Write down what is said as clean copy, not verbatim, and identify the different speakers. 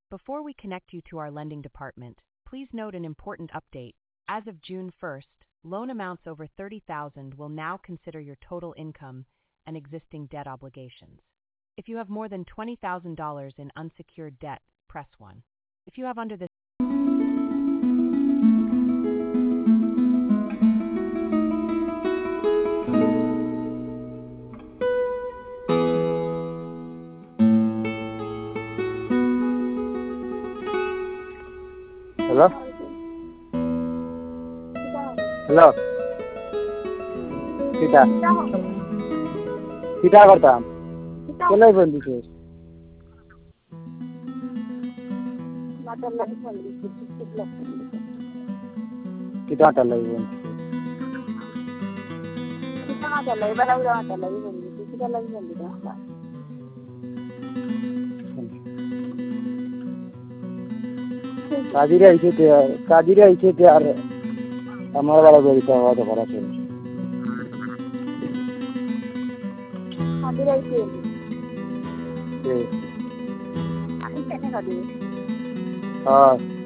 Speaker 1: Before we connect you to our lending department, please note an important update. As of June 1st, loan amounts over $30,000 will now consider your total income and existing debt obligations. If you have more than $20,000 in unsecured debt, press 1. If you have under this
Speaker 2: Hello? Hello? Kita. Kita करता. चला बंदी से. Kita tak lagi band.
Speaker 3: Kita tak lagi bandi. Kita lagi bandi dah.
Speaker 2: कादिरे ऐसे थे यार हमारा वाला बेटा हुआ तो बड़ा चल
Speaker 3: कादिरे ऐसे
Speaker 2: ठीक
Speaker 3: अभी कहने का दी
Speaker 2: हाँ